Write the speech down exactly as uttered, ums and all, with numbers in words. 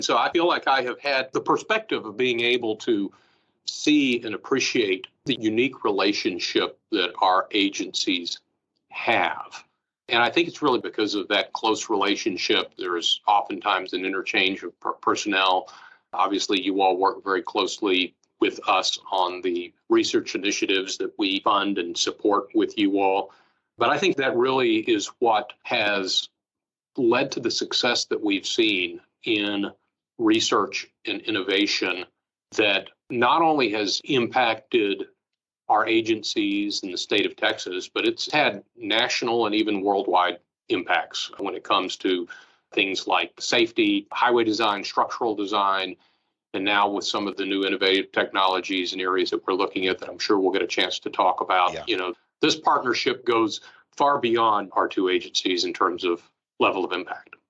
So I feel like I have had the perspective of being able to see and appreciate the unique relationship that our agencies have. And I think it's really because of that close relationship. There's oftentimes an interchange of per- personnel. Obviously, you all work very closely with us on the research initiatives that we fund and support with you all. But I think that really is what has led to the success that we've seen in research and innovation that not only has impacted our agencies in the state of Texas, but it's had national and even worldwide impacts when it comes to things like safety, highway design, structural design, and now with some of the new innovative technologies and areas that we're looking at that I'm sure we'll get a chance to talk about. Yeah. You know, this partnership goes far beyond our two agencies in terms of level of impact.